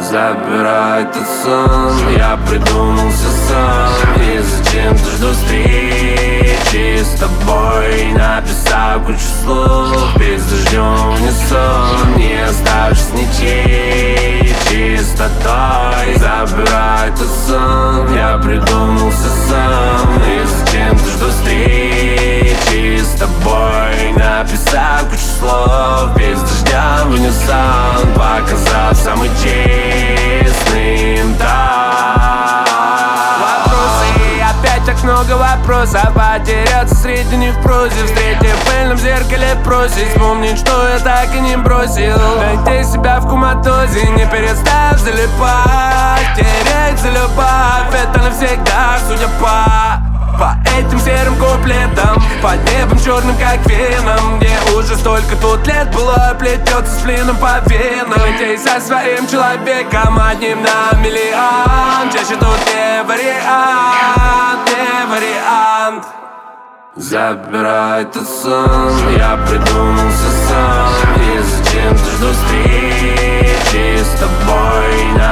Забирай этот сон, я придумался сам. И зачем-то жду встречи с тобой. Написал кучу слов, без дождем в унисон. Не оставшись ничьей чистотой. Забирай этот сон, я придумался сам. И зачем-то жду встречи с тобой. Написал кучу слов, без дождя в унисон. Показал самый честным, да. Вопросы, опять так много вопросов. Потеряться среди них в прозе. Встретив в пыльном зеркале просить вспомнить, что я так и не бросил. Найти себя в коматозе, не перестав залипать. Тереть за любовь, это навсегда, судя по этим серым куплетам. Под небом черным, как веном, где уже столько тут лет было, плетется с плином по венам. Летей со своим человеком, одним на миллион. Чаще тут не вариант, не вариант. Забирай этот сон, я придумался сам. И зачем-то жду встречи с тобой.